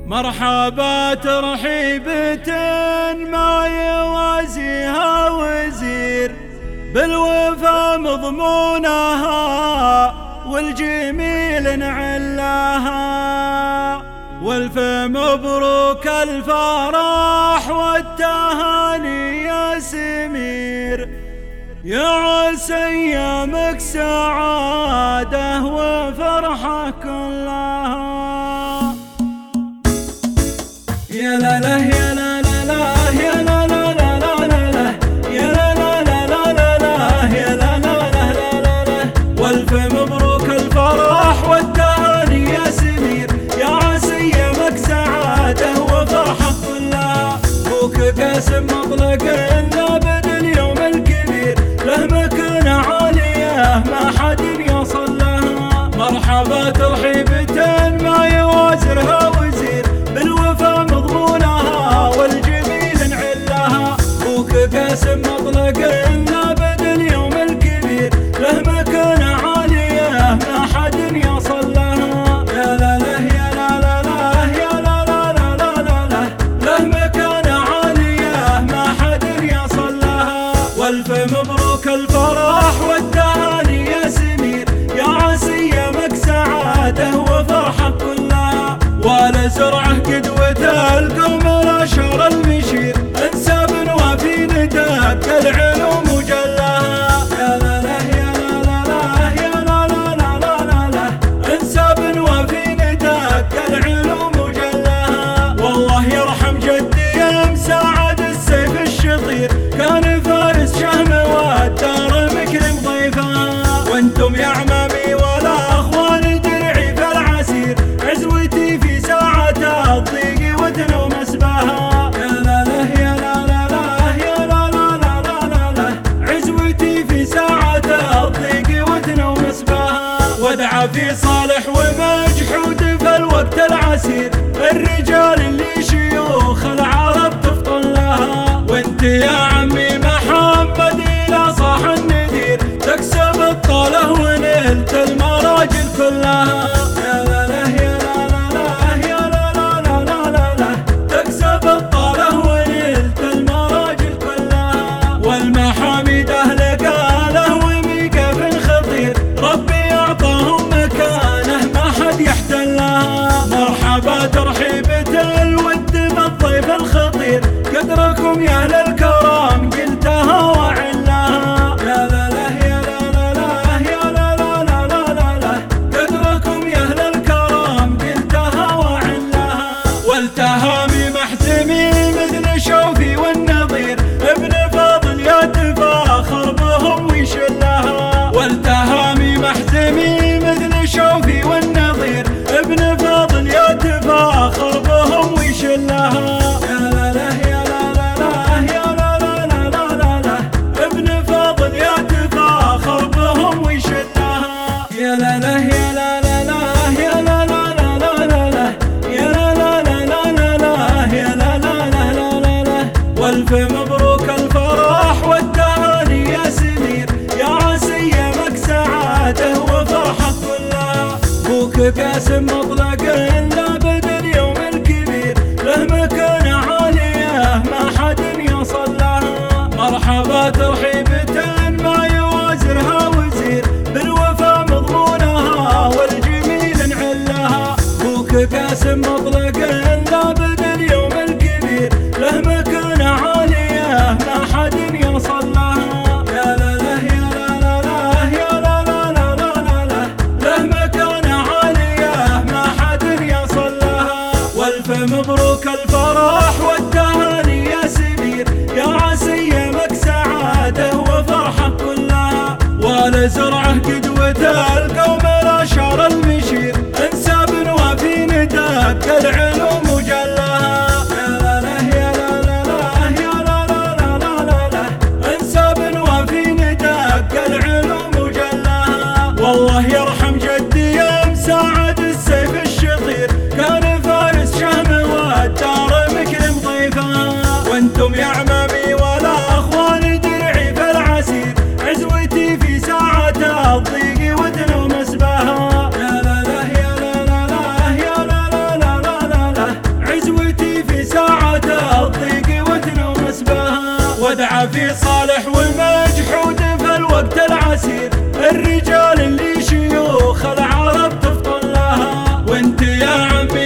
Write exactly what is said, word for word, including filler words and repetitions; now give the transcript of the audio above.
مرحبا ترحيبة ما يوازيها وزير، بالوفا مضمونها والجميل نعلاها، والف مبروك الفرح والتهاني يا سمير، يا عسى ايامك سعادة وفرحة كلها. يا لا لا يا لا لا لا يا لا لا لا لا لا يا لا لا لا لا لا يا لا لا لا لا لا، والف مبروك الفرح والتهاني يا سمير، يا عسى ايامك سعادة وفرحة كلها. ابوك قاسم مطلق لابد اليوم الكبير، له مكانة عالية ما حد يوصل لها. مرحبا ترحيبة ما يوازرها وزير، بالوفا مضمونها والجميل نعلها. ابوك قاسم مطلق لابد اليوم الكبير، له مكانة عالية ما حد يوصل لها. يا لا لا يا لا لا لا يا لا لا لا لا لا، له مكانة عالية ما حد يوصل لها. والف مبروك الفرح والتهاني يا سمير، يا عسى ايامك سعادة وفرحة كلها. ولا زرعه قدوة القوم الاشهر المشير، انساب وفي نداك العلوم وجلها. يا لا لا يا لا لا لا يا لا لا لا لا لا لا، انساب وفي نداك العلوم وجلها. والله يرحم جدي يا مساعد السيف الشطير، كان فارس شهم والدار مكرم ضيفها. وانتم يا عمامي ولا اخوان درعي في العسير، عزوتي في ساعة الضيق وتنو مسبها. يا لا لا يا لا لا لا يا لا لا لا لا لا، عزوتي في ساعة الضيق وتنو مسبها. ودعى في صالح ومجحود في الوقت العسير، الرجال اللي شيوخ العرب تفطن لها. وانت يا عمي محمد الى صاح الندير، تكسب الطاله ونلت المراجل كلها. يا لا لا يا لا لا لا يا لا لا لا لا لا لا، تكسب الطاله ونلت المراجل كلها. والمحامد اهل قاله وميقف خطير، ربي اعطاهم مكانه ما حد يحتلها. مرحبا ترحيبة الود بالضيف الخطير، قدركم يا اهل الكرام قلتها وعلها. يا لا لا يا لا لا لا يا لا لا لا لا لا لا، قدركم يا اهل الكرام قلتها وعلها. والتهامي محتمي مثل شوفي والنظير، ابن فاضل يتفاخر بهم ويشلها. والتهامي محتمي مثل شوفي والنظير، ابن فاضل يتفاخر بهم ويشلها. يا لا لا يا لا لا لا يا لا لا لا لا لا لا، ابن فاضل يتفاخر بهم ويشلها. يا لا لا يا لا لا لا يا لا لا لا لا لا لا يا لا لا لا لا لا لا يا لا لا لا لا لا لا. والف مبروك الفرح والتهاني يا سمير، يا عسى ايامك سعادة وفرحة كلها. ابوك قاسم مطلق لابد اليوم الكبير، له مكانة عالية ما حد يوصل لها. مرحبا ترحيبة ما يوازرها وزير، بالوفا مضمونها والجميل نعلها. ابوك قاسم مطلق لابد اليوم الكبير، له مكانة عالية ما حد يوصل لها. يا لا لا يا لا لا لا يا لا لا لا لا لا، له مكانة عالية ما حد يوصل لها. والف مبروك الفرح والتهاني يا سمير، يا عسى ايامك سعادة وفرحة كلها. ولا زرعه قدوة القوم الاشهر المشير، انساب وفي نداك العلوم وجلها. يا لا لا يا لا لا لا يا لا لا لا لا لا لا، انساب وفي نداك العلوم وجلها. والله يرحم جدي يا مساعد السيف الشطير، كان فارس شهم والدار مكرم ضيفها. وانتم يا عمامي ولا اخوان درعي في العسير، عزوتي في ساعة الضيق وتنو مسبها. يا لا لا يا لا لا لا يا لا لا لا لا لا لا، في صالح ومجحود في الوقت العسير، الرجال اللي شيوخ العرب تفطن لها، وانت يا عمي